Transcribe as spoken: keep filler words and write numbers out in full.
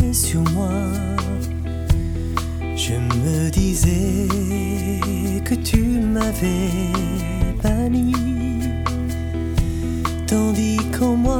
pesait sur moi. Je me disais que tu m'avais banni, tandis qu'en moi